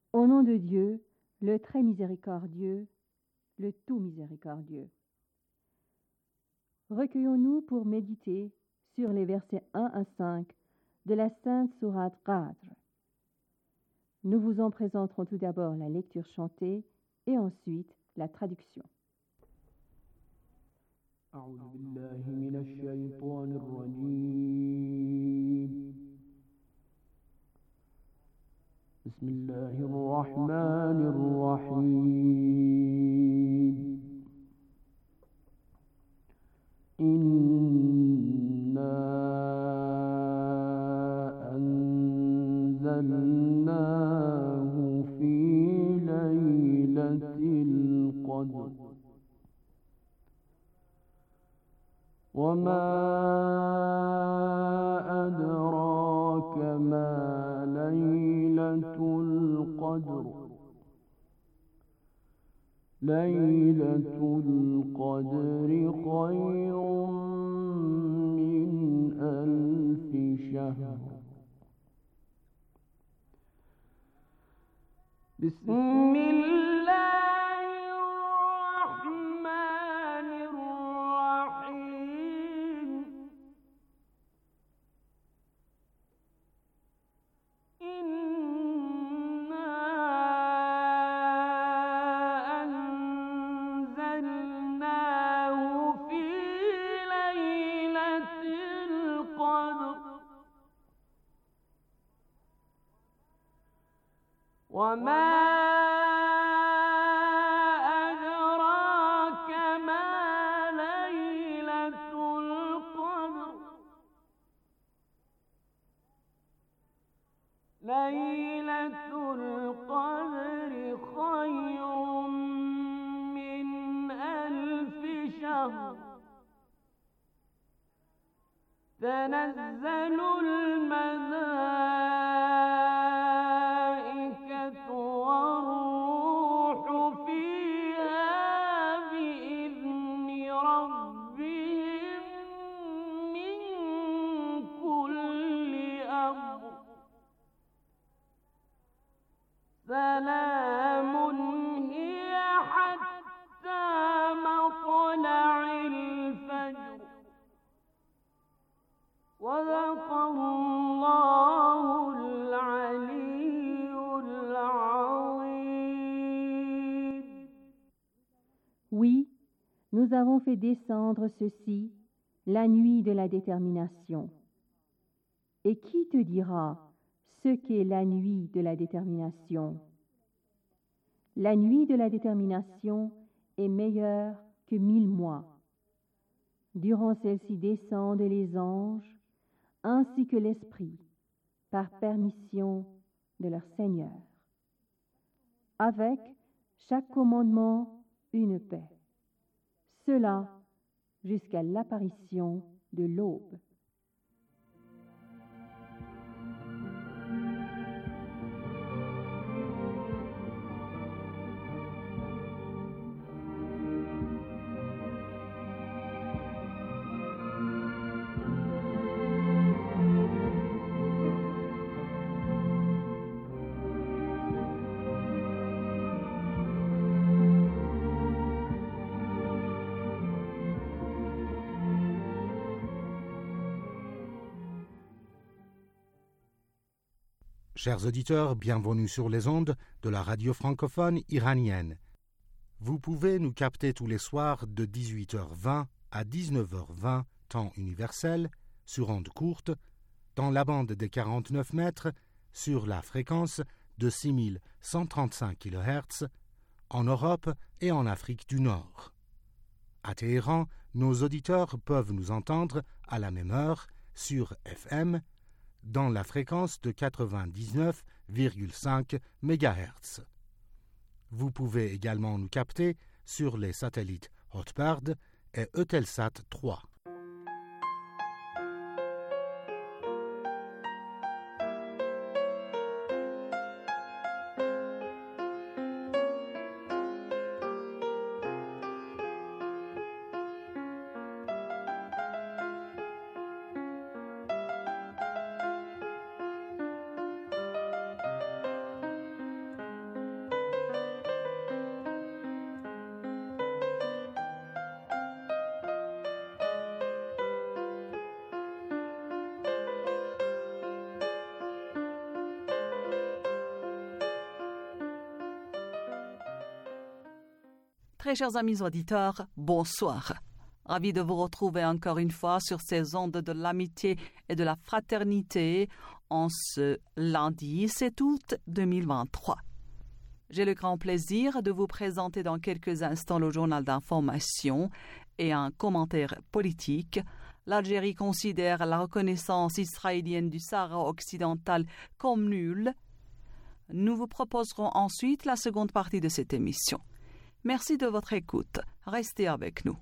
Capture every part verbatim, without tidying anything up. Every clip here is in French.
Au nom de Dieu, le très miséricordieux, le tout miséricordieux. Recueillons-nous pour méditer sur les versets un à cinq de la Sainte Sourate Qadr. Nous vous en présenterons tout d'abord la lecture chantée et ensuite la traduction. أعوذ بالله من الشيطان الرجيم بسم الله الرحمن الرحيم إنا أنزلناه في ليلة القدر وما أدراك ما ليلة القدر ليلة القدر خير من ألف شهر بسم الله الرحمن الرحيم إنا أنزلناه في ليلة القدر وما أدراك ما ليلة القدر ليلة القدر خير من ألف شهر تنزل الملائكة والروح فيها بإذن ربهم من كل أمر سلام هي حتى مطلع الفجر صدق الله العلي العظيم. Oui, nous avons fait descendre ceci la nuit de la détermination. Et qui te dira ce qu'est la nuit de la détermination? La nuit de la détermination est meilleure que mille mois. Durant celle-ci descendent les anges ainsi que l'Esprit, par permission de leur Seigneur. Avec chaque commandement, une paix. Cela jusqu'à l'apparition de l'aube. Chers auditeurs, bienvenue sur les ondes de la radio francophone iranienne. Vous pouvez nous capter tous les soirs de dix-huit heures vingt à dix-neuf heures vingt, temps universel, sur ondes courtes, dans la bande des quarante-neuf mètres, sur la fréquence de six mille cent trente-cinq kilohertz, en Europe et en Afrique du Nord. À Téhéran, nos auditeurs peuvent nous entendre à la même heure sur F M, dans la fréquence de quatre-vingt-dix-neuf virgule cinq mégahertz. Vous pouvez également nous capter sur les satellites Hotbird et Eutelsat trois. Très chers amis auditeurs, bonsoir. Ravi de vous retrouver encore une fois sur ces ondes de l'amitié et de la fraternité en ce lundi sept août deux mille vingt-trois. J'ai le grand plaisir de vous présenter dans quelques instants le journal d'information et un commentaire politique. L'Algérie considère la reconnaissance israélienne du Sahara occidental comme nulle. Nous vous proposerons ensuite la seconde partie de cette émission. Merci de votre écoute. Restez avec nous.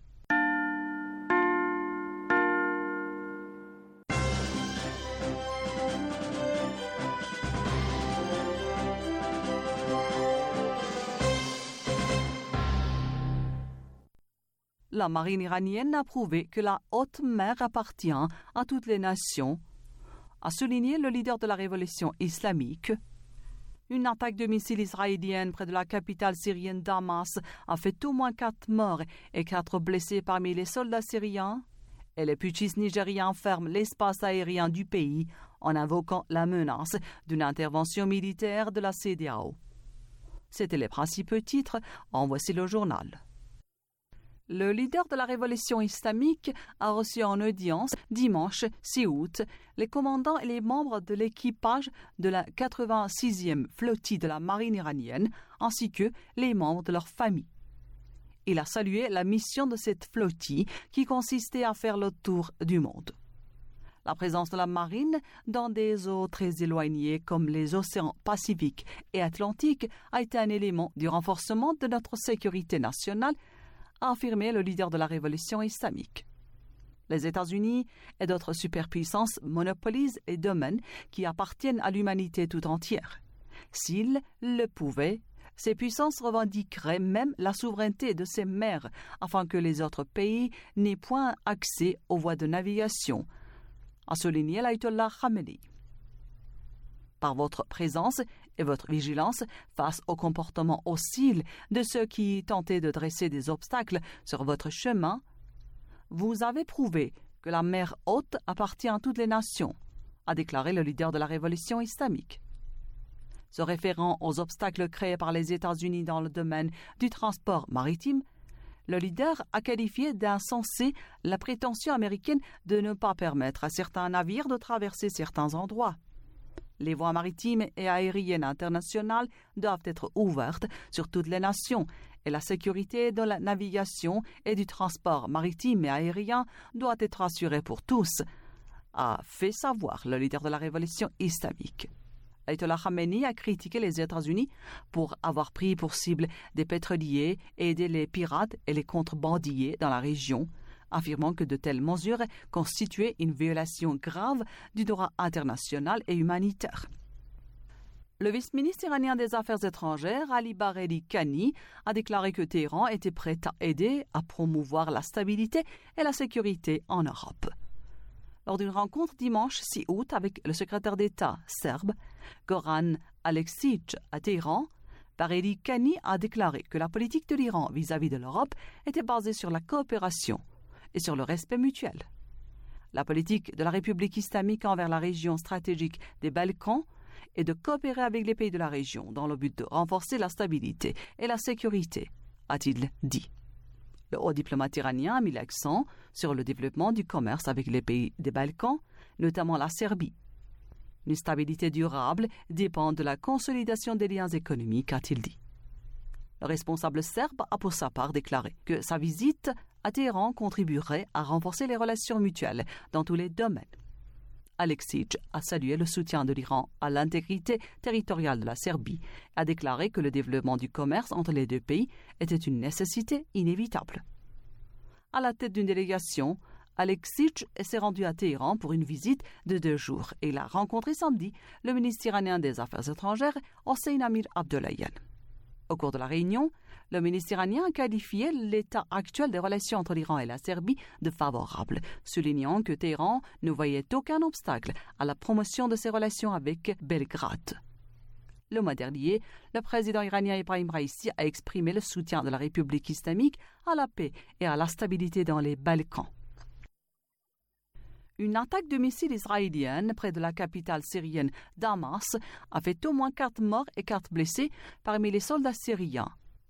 La marine iranienne a prouvé que la haute mer appartient à toutes les nations, a souligné le leader de la révolution islamique. Une attaque de missiles israélienne près de la capitale syrienne Damas a fait au moins quatre morts et quatre blessés parmi les soldats syriens. Et les putschistes nigériens ferment l'espace aérien du pays en invoquant la menace d'une intervention militaire de la C E D E A O. C'étaient les principaux titres, en voici le journal. Le leader de la révolution islamique a reçu en audience dimanche six août les commandants et les membres de l'équipage de la quatre-vingt-sixième flottille de la marine iranienne ainsi que les membres de leur famille. Il a salué la mission de cette flottille qui consistait à faire le tour du monde. La présence de la marine dans des eaux très éloignées comme les océans Pacifique et Atlantique a été un élément du renforcement de notre sécurité nationale, a affirmé le leader de la révolution islamique. Les États-Unis et d'autres superpuissances monopolisent les domaines qui appartiennent à l'humanité tout entière. S'ils le pouvaient, ces puissances revendiqueraient même la souveraineté de ces mers afin que les autres pays n'aient point accès aux voies de navigation, a souligné l'ayatollah Khamenei. Par votre présence et votre vigilance face au comportement hostile de ceux qui tentaient de dresser des obstacles sur votre chemin, vous avez prouvé que la mer haute appartient à toutes les nations, a déclaré le leader de la révolution islamique. Se référant aux obstacles créés par les États-Unis dans le domaine du transport maritime, le leader a qualifié d'insensé la prétention américaine de ne pas permettre à certains navires de traverser certains endroits. Les voies maritimes et aériennes internationales doivent être ouvertes sur toutes les nations et la sécurité de la navigation et du transport maritime et aérien doit être assurée pour tous, a fait savoir le leader de la révolution islamique. L'ayatollah Khamenei a critiqué les États-Unis pour avoir pris pour cible des pétroliers et aider les pirates et les contrebandiers dans la région, affirmant que de telles mesures constituaient une violation grave du droit international et humanitaire. Le vice-ministre iranien des Affaires étrangères, Ali Bagheri Kani, a déclaré que Téhéran était prêt à aider à promouvoir la stabilité et la sécurité en Europe. Lors d'une rencontre dimanche six août avec le secrétaire d'État serbe, Goran Aleksic, à Téhéran, Bagheri Kani a déclaré que la politique de l'Iran vis-à-vis de l'Europe était basée sur la coopération et sur le respect mutuel. La politique de la République islamique envers la région stratégique des Balkans est de coopérer avec les pays de la région dans le but de renforcer la stabilité et la sécurité, a-t-il dit. Le haut diplomate iranien a mis l'accent sur le développement du commerce avec les pays des Balkans, notamment la Serbie. Une stabilité durable dépend de la consolidation des liens économiques, a-t-il dit. Le responsable serbe a pour sa part déclaré que sa visite à Téhéran contribuerait à renforcer les relations mutuelles dans tous les domaines. Aleksic a salué le soutien de l'Iran à l'intégrité territoriale de la Serbie et a déclaré que le développement du commerce entre les deux pays était une nécessité inévitable. À la tête d'une délégation, Aleksic s'est rendu à Téhéran pour une visite de deux jours et il a rencontré samedi le ministre iranien des Affaires étrangères, Hossein Amir Abdollahian. Au cours de la réunion, le ministre iranien a qualifié l'état actuel des relations entre l'Iran et la Serbie de favorable, soulignant que Téhéran ne voyait aucun obstacle à la promotion de ses relations avec Belgrade. Le mois dernier, le président iranien Ebrahim Raïssi a exprimé le soutien de la République islamique à la paix et à la stabilité dans les Balkans. Une attaque de missiles israélienne près de la capitale syrienne Damas a fait au moins quatre morts et quatre blessés parmi les soldats syriens,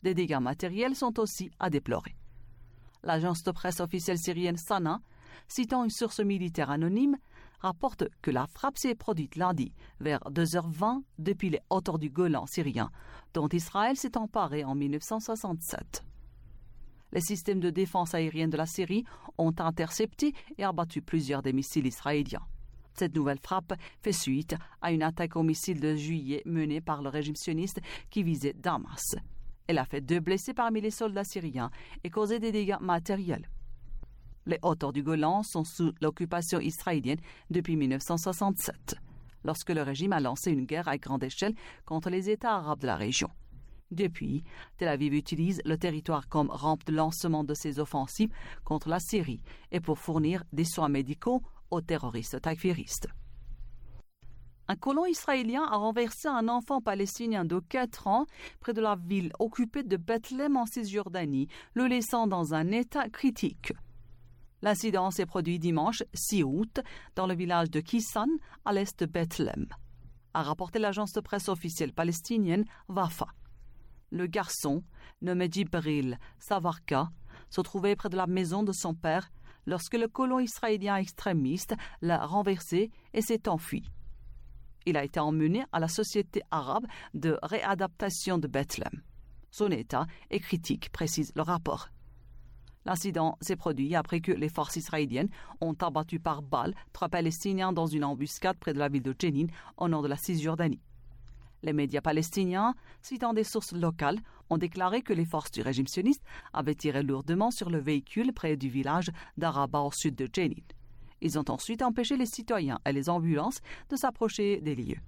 Des dégâts matériels sont aussi à déplorer. L'agence de presse officielle syrienne Sana, citant une source militaire anonyme, rapporte que la frappe s'est produite lundi vers deux heures vingt depuis les hauteurs du Golan syrien, dont Israël s'est emparé en mille neuf cent soixante-sept. Les systèmes de défense aérienne de la Syrie ont intercepté et abattu plusieurs des missiles israéliens. Cette nouvelle frappe fait suite à une attaque au missile de juillet menée par le régime sioniste qui visait Damas. Elle a fait deux blessés parmi les soldats syriens et causé des dégâts matériels. Les hauteurs du Golan sont sous l'occupation israélienne depuis mille neuf cent soixante-sept, lorsque le régime a lancé une guerre à grande échelle contre les États arabes de la région. Depuis, Tel Aviv utilise le territoire comme rampe de lancement de ses offensives contre la Syrie et pour fournir des soins médicaux aux terroristes takfiristes. Un colon israélien a renversé un enfant palestinien de quatre ans près de la ville occupée de Bethléem en Cisjordanie, le laissant dans un état critique. L'incident s'est produit dimanche six août dans le village de Kissan, à l'est de Bethléem, a rapporté l'agence de presse officielle palestinienne Wafa. Le garçon, nommé Djibril Savarka, se trouvait près de la maison de son père lorsque le colon israélien extrémiste l'a renversé et s'est enfui. Il a été emmené à la Société arabe de réadaptation de Bethléem. Son état est critique, précise le rapport. L'incident s'est produit après que les forces israéliennes ont abattu par balles trois Palestiniens dans une embuscade près de la ville de Jenin, au nord de la Cisjordanie. Les médias palestiniens, citant des sources locales, ont déclaré que les forces du régime sioniste avaient tiré lourdement sur le véhicule près du village d'Araba au sud de Jenin. Ils ont ensuite empêché les citoyens et les ambulances de s'approcher des lieux.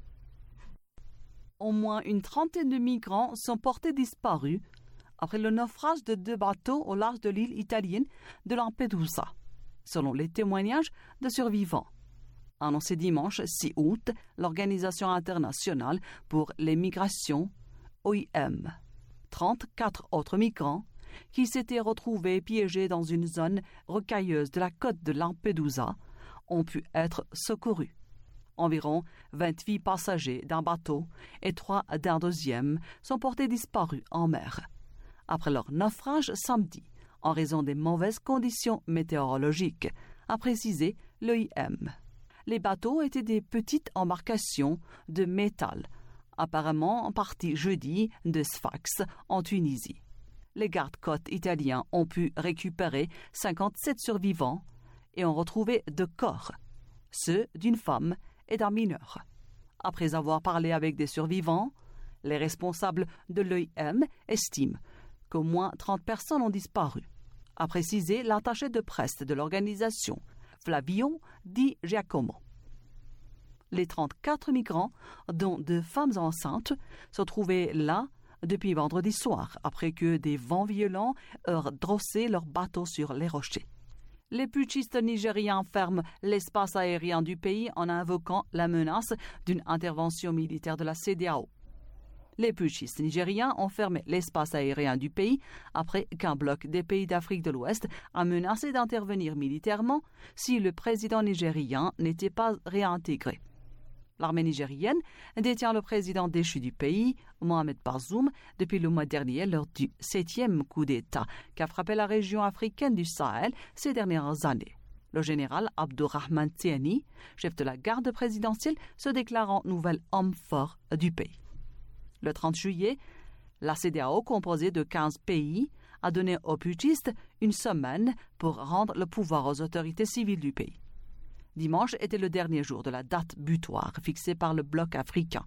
Au moins une trentaine de migrants sont portés disparus après le naufrage de deux bateaux au large de l'île italienne de Lampedusa, selon les témoignages de survivants. Annoncé dimanche six août, l'Organisation internationale pour les migrations, O I M. trente-quatre autres migrants qui s'étaient retrouvés piégés dans une zone rocailleuse de la côte de Lampedusa ont pu être secourus. Environ vingt-huit passagers d'un bateau et trois d'un deuxième sont portés disparus en mer après leur naufrage samedi en raison des mauvaises conditions météorologiques, a précisé l'O I M. Les bateaux étaient des petites embarcations de métal, apparemment partis jeudi de Sfax en Tunisie. Les gardes-côtes italiens ont pu récupérer cinquante-sept survivants et ont retrouvé deux corps, ceux d'une femme et d'un mineur. Après avoir parlé avec des survivants, les responsables de l'O I M estiment qu'au moins trente personnes ont disparu, a précisé l'attaché de presse de l'organisation, Flavio Di Giacomo. Les trente-quatre migrants, dont deux femmes enceintes, se trouvaient là depuis vendredi soir, après que des vents violents eurent drossé leur bateau sur les rochers. Les putschistes nigériens ferment l'espace aérien du pays en invoquant la menace d'une intervention militaire de la C E D E A O. Les putschistes nigériens ont fermé l'espace aérien du pays après qu'un bloc des pays d'Afrique de l'Ouest a menacé d'intervenir militairement si le président nigérien n'était pas réintégré. L'armée nigérienne détient le président déchu du pays, Mohamed Bazoum, depuis le mois dernier lors du septième coup d'État qui a frappé la région africaine du Sahel ces dernières années. Le général Abdourahmane Tiani, chef de la garde présidentielle, se déclarant nouvel homme fort du pays. Le trente juillet, la C E D E A O, composée de quinze pays, a donné aux putschistes une semaine pour rendre le pouvoir aux autorités civiles du pays. Dimanche était le dernier jour de la date butoir fixée par le bloc africain.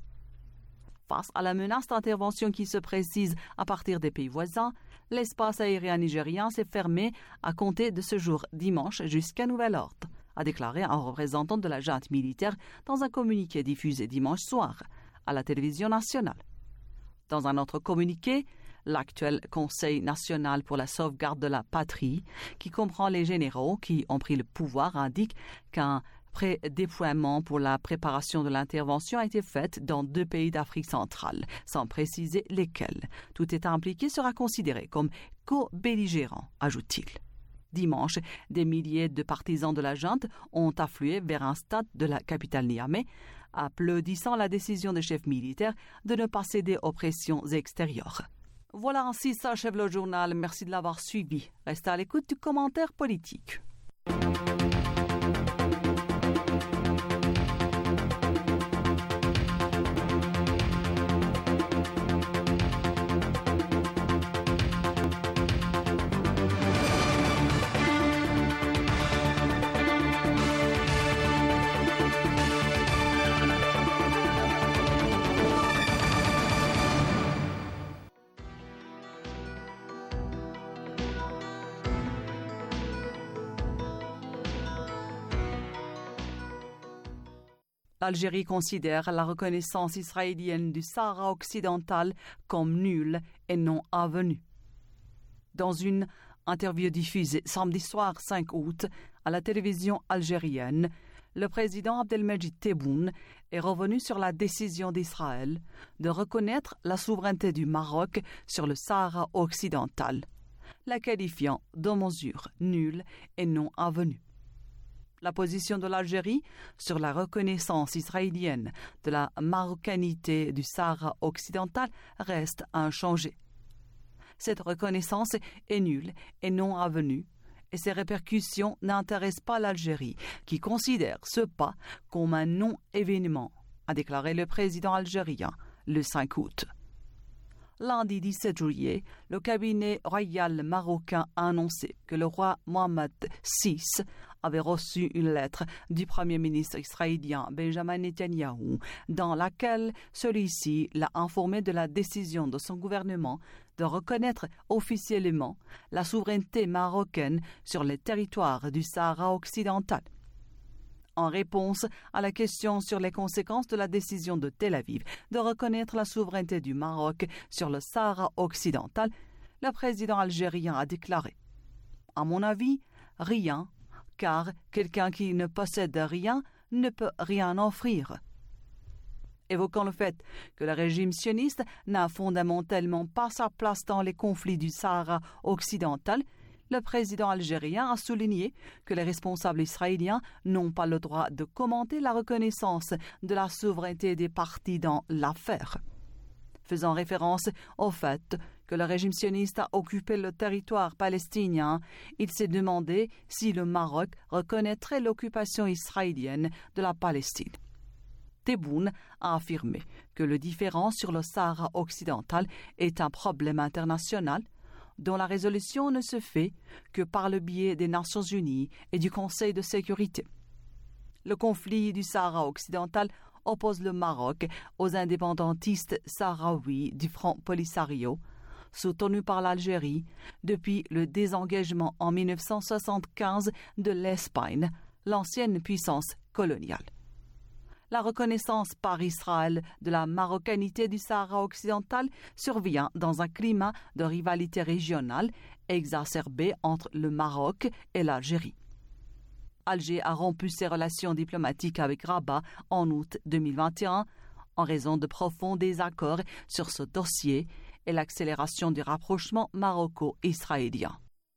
Face à la menace d'intervention qui se précise à partir des pays voisins, l'espace aérien nigérien s'est fermé à compter de ce jour dimanche jusqu'à nouvel ordre, a déclaré un représentant de la junte militaire dans un communiqué diffusé dimanche soir à la télévision nationale. Dans un autre communiqué, l'actuel Conseil national pour la sauvegarde de la patrie, qui comprend les généraux qui ont pris le pouvoir, indique qu'un pré-déploiement pour la préparation de l'intervention a été fait dans deux pays d'Afrique centrale, sans préciser lesquels. Tout État impliqué sera considéré comme co-belligérant, ajoute-t-il. Dimanche, des milliers de partisans de la junte ont afflué vers un stade de la capitale Niamey, applaudissant la décision des chefs militaires de ne pas céder aux pressions extérieures. Voilà, ainsi s'achève le journal. Merci de l'avoir suivi. Restez à l'écoute du commentaire politique. L'Algérie considère la reconnaissance israélienne du Sahara occidental comme nulle et non avenue. Dans une interview diffusée samedi soir cinq août à la télévision algérienne, le président Abdelmejid Tebboune est revenu sur la décision d'Israël de reconnaître la souveraineté du Maroc sur le Sahara occidental, la qualifiant de mesure nulle et non avenue. La position de l'Algérie sur la reconnaissance israélienne de la marocanité du Sahara occidental reste inchangée. Cette reconnaissance est nulle et non avenue, et ses répercussions n'intéressent pas l'Algérie, qui considère ce pas comme un non-événement, a déclaré le président algérien le cinq août. Lundi dix-sept juillet, le cabinet royal marocain a annoncé que le roi Mohammed six avait reçu une lettre du premier ministre israélien Benjamin Netanyahou, dans laquelle celui-ci l'a informé de la décision de son gouvernement de reconnaître officiellement la souveraineté marocaine sur les territoires du Sahara occidental. En réponse à la question sur les conséquences de la décision de Tel Aviv de reconnaître la souveraineté du Maroc sur le Sahara occidental, le président algérien a déclaré « À mon avis, rien, car quelqu'un qui ne possède rien ne peut rien offrir. » Évoquant le fait que le régime sioniste n'a fondamentalement pas sa place dans les conflits du Sahara occidental, le président algérien a souligné que les responsables israéliens n'ont pas le droit de commenter la reconnaissance de la souveraineté des parties dans l'affaire. Faisant référence au fait que le régime sioniste a occupé le territoire palestinien, il s'est demandé si le Maroc reconnaîtrait l'occupation israélienne de la Palestine. Tebboune a affirmé que le différend sur le Sahara occidental est un problème international dont la résolution ne se fait que par le biais des Nations Unies et du Conseil de sécurité. Le conflit du Sahara occidental oppose le Maroc aux indépendantistes sahraouis du Front Polisario, soutenu par l'Algérie depuis le désengagement en mille neuf cent soixante-quinze de l'Espagne, l'ancienne puissance coloniale. La reconnaissance par Israël de la marocanité du Sahara occidental survient dans un climat de rivalité régionale exacerbé entre le Maroc et l'Algérie. Alger a rompu ses relations diplomatiques avec Rabat en août deux mille vingt et un en raison de profonds désaccords sur ce dossier et l'accélération du rapprochement maroco-israélien.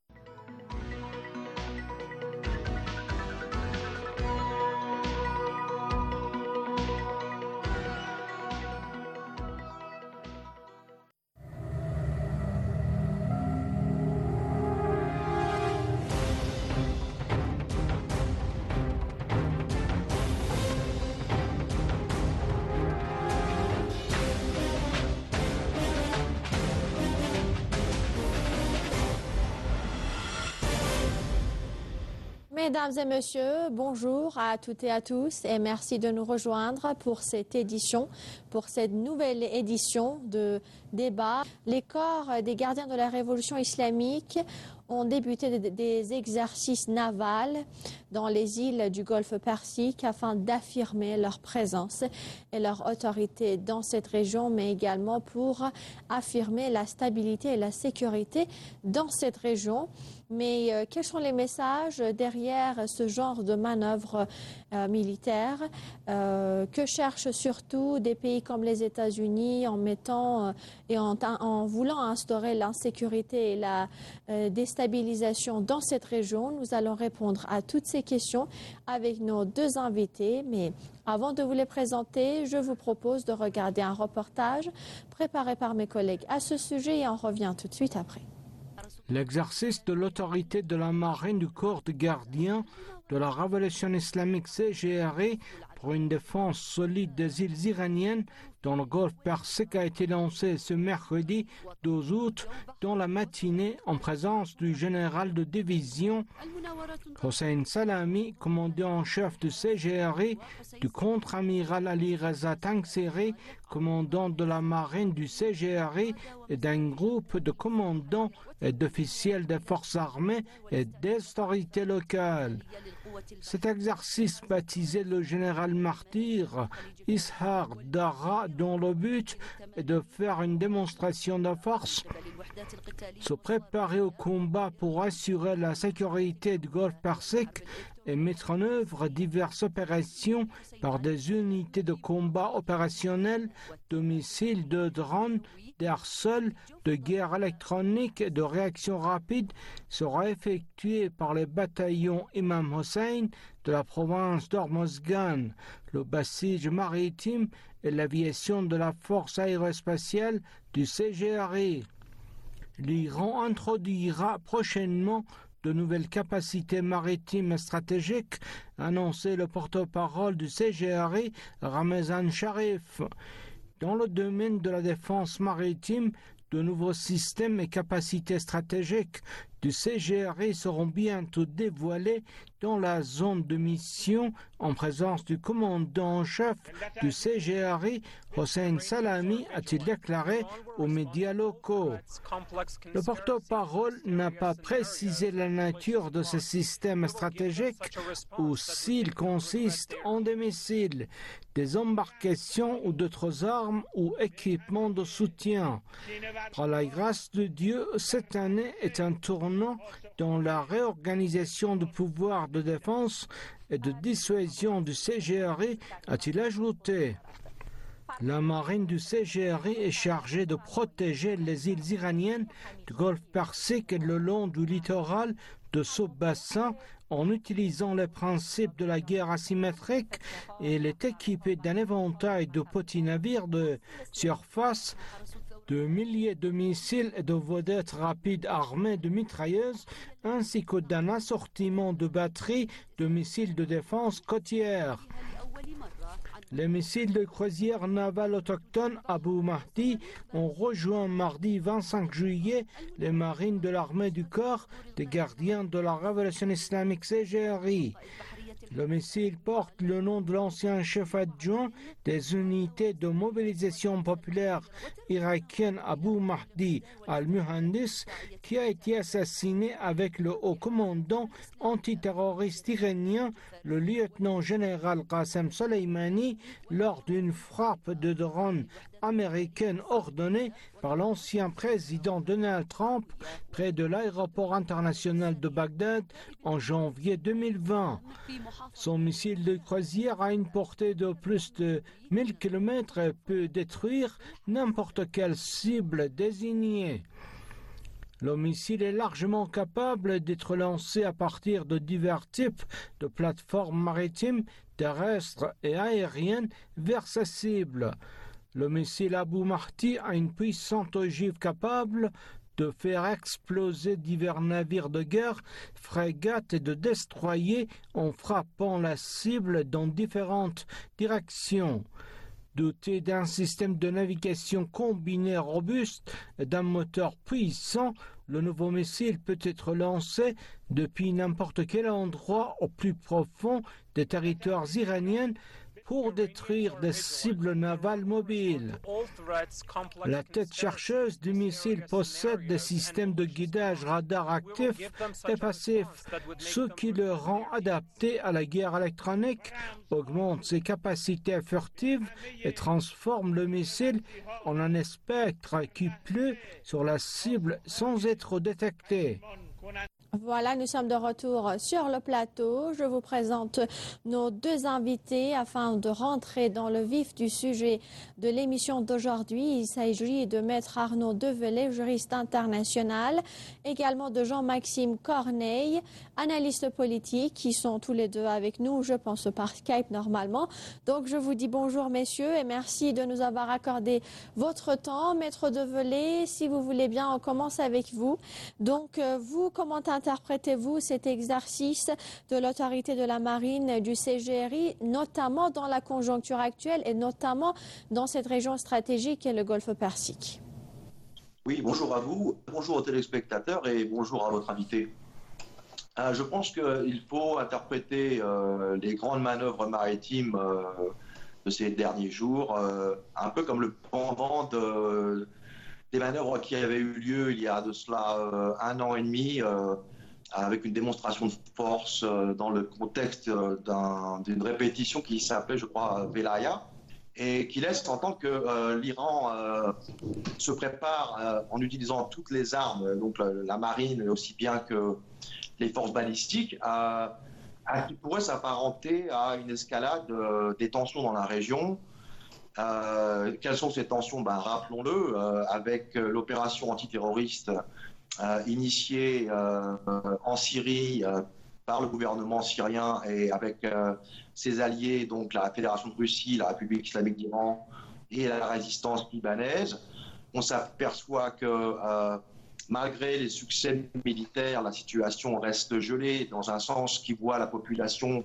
Mesdames et messieurs, bonjour à toutes et à tous et merci de nous rejoindre pour cette édition, pour cette nouvelle édition de débat. Les corps des gardiens de la révolution islamique ont débuté des exercices navals dans les îles du Golfe Persique afin d'affirmer leur présence et leur autorité dans cette région, mais également pour affirmer la stabilité et la sécurité dans cette région. Mais euh, quels sont les messages derrière ce genre de manœuvre euh, militaire euh, que cherchent surtout des pays comme les États-Unis en mettant euh, et en, en voulant instaurer l'insécurité et la euh, déstabilisation dans cette région? Nous allons répondre à toutes ces questions avec nos deux invités. Mais avant de vous les présenter, je vous propose de regarder un reportage préparé par mes collègues à ce sujet et on revient tout de suite après. L'exercice de l'autorité de la marine du corps de gardien de la révolution islamique C G R I pour une défense solide des îles iraniennes dans le golfe Persique a été lancé ce mercredi douze août dans la matinée en présence du général de division Hossein Salami, commandant en chef du C G R I, du contre-amiral Ali Reza Tangsiri, commandant de la marine du C G R I et d'un groupe de commandants et d'officiels des forces armées et des autorités locales. Cet exercice baptisé le général martyr Ishaq Dara, dont le but est de faire une démonstration de force, se préparer au combat pour assurer la sécurité du golfe Persique et mettre en œuvre diverses opérations par des unités de combat opérationnelles, de missiles, de drones, d'air-sol, de guerre électronique et de réaction rapide sera effectué par les bataillons Imam Hossein de la province d'Hormozgan, le bastige maritime et l'aviation de la force aérospatiale du C G R I. L'Iran introduira prochainement de nouvelles capacités maritimes et stratégiques, a annoncé le porte-parole du C G R I, Ramezan Sharif. Dans le domaine de la défense maritime, de nouveaux systèmes et capacités stratégiques du C G R I seront bientôt dévoilés dans la zone de mission en présence du commandant en chef du C G R I, Hossein Salami, a-t-il déclaré aux médias locaux. Le porte-parole n'a pas précisé la nature de ces systèmes stratégiques ou s'ils consistent en des missiles, des embarcations ou d'autres armes ou équipements de soutien. Par la grâce de Dieu, cette année est un tournant dans la réorganisation du pouvoir de défense et de dissuasion du C G R I, a-t-il ajouté. La marine du C G R I est chargée de protéger les îles iraniennes du golfe Persique et le long du littoral de ce bassin en utilisant les principes de la guerre asymétrique, et elle est équipée d'un éventail de petits navires de surface, de milliers de missiles et de vedettes rapides armées de mitrailleuses, ainsi que d'un assortiment de batteries de missiles de défense côtière. Les missiles de croisière navale autochtone Abu Mahdi ont rejoint mardi vingt-cinq juillet les marines de l'armée du corps des gardiens de la révolution islamique C G R I. Le missile porte le nom de l'ancien chef adjoint des unités de mobilisation populaire irakienne Abu Mahdi al-Muhandis, qui a été assassiné avec le haut commandant antiterroriste iranien, le lieutenant-général Qasem Soleimani, lors d'une frappe de drone américaine ordonnée par l'ancien président Donald Trump près de l'aéroport international de Bagdad en janvier deux mille vingt. Son missile de croisière a une portée de plus de mille kilomètres et peut détruire n'importe quelle cible désignée. Le missile est largement capable d'être lancé à partir de divers types de plateformes maritimes, terrestres et aériennes vers sa cible. Le missile Abu Mahdi a une puissante ogive capable de faire exploser divers navires de guerre, frégates et de destroyers en frappant la cible dans différentes directions. Doté d'un système de navigation combiné robuste et d'un moteur puissant, le nouveau missile peut être lancé depuis n'importe quel endroit au plus profond des territoires iraniens pour détruire des cibles navales mobiles. La tête chercheuse du missile possède des systèmes de guidage radar actifs et passifs, ce qui le rend adapté à la guerre électronique, augmente ses capacités furtives et transforme le missile en un spectre qui pleut sur la cible sans être détecté. Voilà, nous sommes de retour sur le plateau. Je vous présente nos deux invités afin de rentrer dans le vif du sujet de l'émission d'aujourd'hui. Il s'agit de Maître Arnaud Develay, juriste international, également de Jean-Maxime Corneille, analyste politique, qui sont tous les deux avec nous, je pense par Skype normalement. Donc je vous dis bonjour messieurs et merci de nous avoir accordé votre temps. Maître Develay, si vous voulez bien, on commence avec vous. Donc euh, vous, comment interprétez-vous cet exercice de l'autorité de la marine du C G R I, notamment dans la conjoncture actuelle et notamment dans cette région stratégique qu'est le Golfe Persique? Oui, bonjour à vous, bonjour aux téléspectateurs et bonjour à votre invité. Euh, je pense qu'il faut interpréter euh, les grandes manœuvres maritimes euh, de ces derniers jours euh, un peu comme le pendant de, des manœuvres qui avaient eu lieu il y a de cela euh, un an et demi euh, avec une démonstration de force euh, dans le contexte euh, d'un, d'une répétition qui s'appelait, je crois, Velaya, et qui laisse entendre que euh, l'Iran euh, se prépare euh, en utilisant toutes les armes, donc la, la marine aussi bien que les forces balistiques, à, à, qui pourrait s'apparenter à une escalade euh, des tensions dans la région. Euh, quelles sont ces tensions? Ben, rappelons-le, euh, avec euh, l'opération antiterroriste euh, initiée euh, en Syrie euh, par le gouvernement syrien et avec euh, ses alliés, donc la Fédération de Russie, la République islamique d'Iran et la résistance libanaise, on s'aperçoit que euh, malgré les succès militaires, la situation reste gelée dans un sens qui voit la population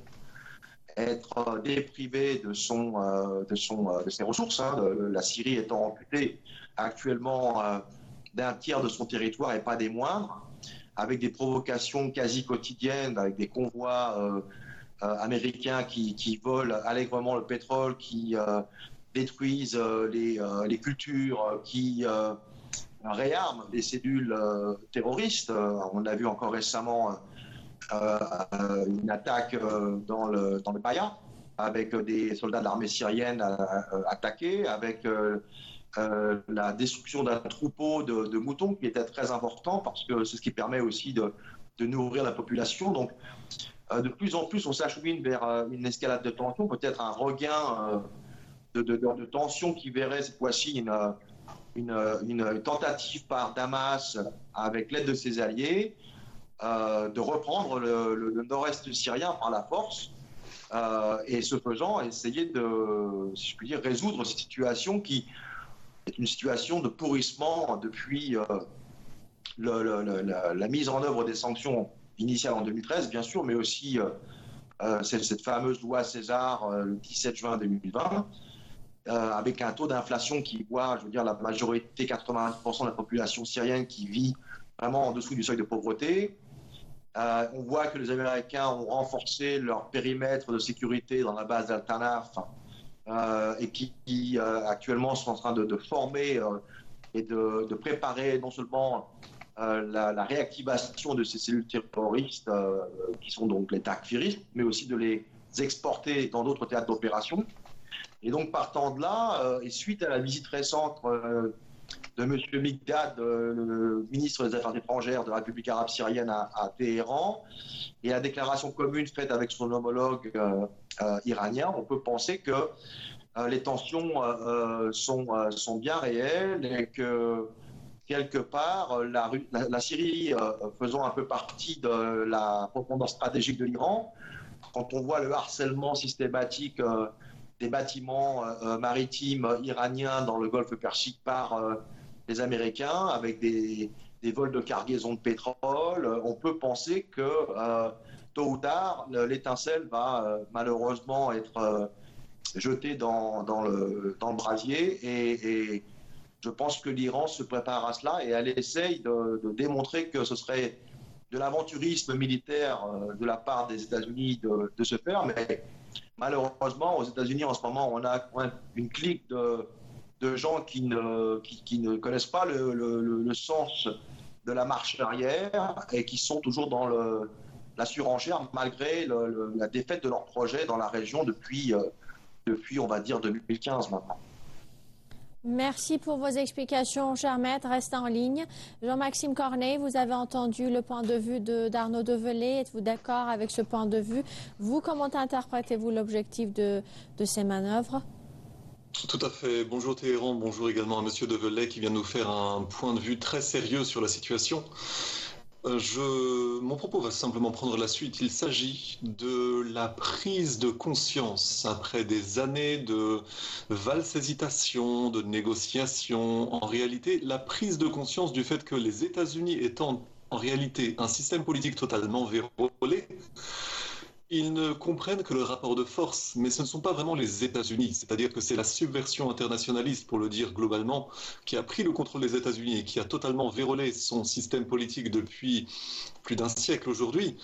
être déprivée de, son, euh, de, son, euh, de ses ressources, hein, de, la Syrie étant amputée actuellement euh, d'un tiers de son territoire et pas des moindres, avec des provocations quasi quotidiennes, avec des convois euh, euh, américains qui, qui volent allègrement le pétrole, qui euh, détruisent euh, les, euh, les cultures, qui euh, réarment les cellules euh, terroristes. Euh, on a vu encore récemment euh, euh, une attaque euh, dans le, dans le Baya, avec des soldats de l'armée syrienne euh, euh, attaqués, avec euh, euh, la destruction d'un troupeau de, de moutons qui était très important parce que c'est ce qui permet aussi de, de nourrir la population. Donc euh, de plus en plus on s'achemine vers euh, une escalade de tension, peut-être un regain euh, de, de, de, de tension qui verrait cette fois-ci une, une, une tentative par Damas, avec l'aide de ses alliés, euh, de reprendre le, le, le nord-est syrien par la force. Euh, et ce faisant, essayer de, si je puis dire, résoudre cette situation qui est une situation de pourrissement depuis euh, le, le, le, la, la mise en œuvre des sanctions initiales en deux mille treize, bien sûr, mais aussi euh, euh, cette, cette fameuse loi César euh, le dix-sept juin deux mille vingt, euh, avec un taux d'inflation qui voit, je veux dire, la majorité, quatre-vingt-dix pour cent de la population syrienne qui vit vraiment en dessous du seuil de pauvreté. Euh, on voit que les Américains ont renforcé leur périmètre de sécurité dans la base d'Al-Tanaf euh, et qui, qui euh, actuellement sont en train de, de former euh, et de, de préparer non seulement euh, la, la réactivation de ces cellules terroristes euh, qui sont donc les takfiristes, mais aussi de les exporter dans d'autres théâtres d'opération. Et donc partant de là, euh, et suite à la visite récente euh, de M. Mikdad, euh, le ministre des Affaires étrangères de la République arabe syrienne à, à Téhéran, et la déclaration commune faite avec son homologue euh, euh, iranien, on peut penser que euh, les tensions euh, sont, euh, sont bien réelles et que quelque part la, la, la Syrie euh, faisant un peu partie de la profondeur stratégique de l'Iran, quand on voit le harcèlement systématique euh, des bâtiments euh, maritimes iraniens dans le golfe Persique par euh, les Américains, avec des, des vols de cargaison de pétrole, on peut penser que euh, tôt ou tard, l'étincelle va euh, malheureusement être euh, jetée dans, dans, le, dans le brasier. Et, et je pense que l'Iran se prépare à cela et elle essaye de, de démontrer que ce serait de l'aventurisme militaire euh, de la part des États-Unis de, de se faire, mais malheureusement, aux États-Unis, en ce moment, on a une clique de, de gens qui ne, qui, qui ne connaissent pas le, le, le sens de la marche arrière et qui sont toujours dans le, la surenchère malgré le, le, la défaite de leur projet dans la région depuis, euh, depuis, on va dire, deux mille quinze maintenant. Merci pour vos explications, cher maître. Restez en ligne. Jean-Maxime Cornet, vous avez entendu le point de vue de, d'Arnaud Develay. Êtes-vous d'accord avec ce point de vue? Vous, comment interprétez-vous l'objectif de, de ces manœuvres? Tout à fait. Bonjour Téhéran, bonjour également à Monsieur Develay qui vient nous faire un point de vue très sérieux sur la situation. Je... Mon propos va simplement prendre la suite. Il s'agit de la prise de conscience après des années de valses hésitations, de négociations. En réalité, la prise de conscience du fait que les États-Unis étant en réalité un système politique totalement verrouillé, ils ne comprennent que le rapport de force, mais ce ne sont pas vraiment les États-Unis. C'est-à-dire que c'est la subversion internationaliste, pour le dire globalement, qui a pris le contrôle des États-Unis et qui a totalement vérolé son système politique depuis plus d'un siècle aujourd'hui,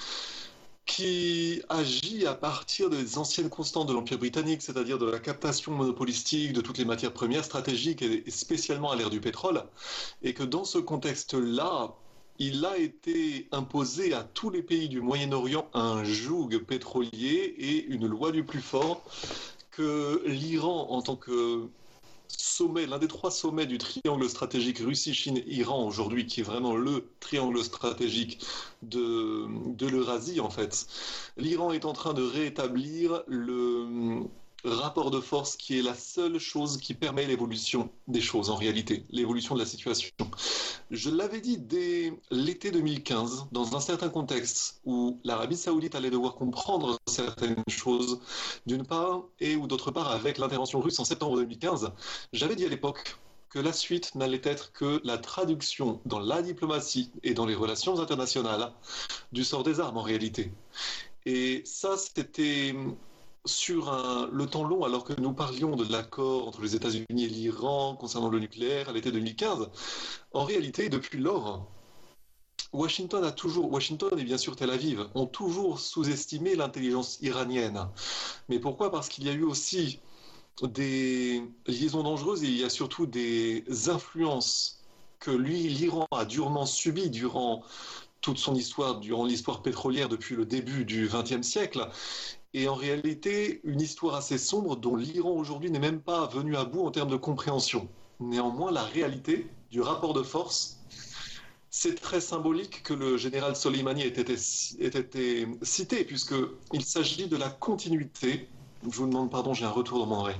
qui agit à partir des anciennes constantes de l'Empire britannique, c'est-à-dire de la captation monopolistique de toutes les matières premières stratégiques et spécialement à l'ère du pétrole, et que dans ce contexte-là, il a été imposé à tous les pays du Moyen-Orient un joug pétrolier et une loi du plus fort que l'Iran, en tant que sommet, l'un des trois sommets du triangle stratégique Russie-Chine-Iran aujourd'hui, qui est vraiment le triangle stratégique de, de l'Eurasie en fait, l'Iran est en train de rétablir le rapport de force qui est la seule chose qui permet l'évolution des choses en réalité, l'évolution de la situation. Je l'avais dit dès l'été deux mille quinze, dans un certain contexte où l'Arabie Saoudite allait devoir comprendre certaines choses, d'une part, et ou d'autre part avec l'intervention russe en septembre deux mille quinze, j'avais dit à l'époque que la suite n'allait être que la traduction dans la diplomatie et dans les relations internationales du sort des armes en réalité. Et ça, c'était sur un, le temps long, alors que nous parlions de l'accord entre les États-Unis et l'Iran concernant le nucléaire à l'été deux mille quinze, en réalité, depuis lors, Washington a toujours, Washington et bien sûr Tel Aviv ont toujours sous-estimé l'intelligence iranienne. Mais pourquoi? Parce qu'il y a eu aussi des liaisons dangereuses et il y a surtout des influences que lui, l'Iran a durement subies durant toute son histoire, durant l'histoire pétrolière depuis le début du vingtième siècle. Et en réalité, une histoire assez sombre dont l'Iran aujourd'hui n'est même pas venu à bout en termes de compréhension. Néanmoins, la réalité du rapport de force, c'est très symbolique que le général Soleimani ait été, ait été cité, puisqu'il s'agit de la continuité. Je vous demande pardon, j'ai un retour dans mon oreille.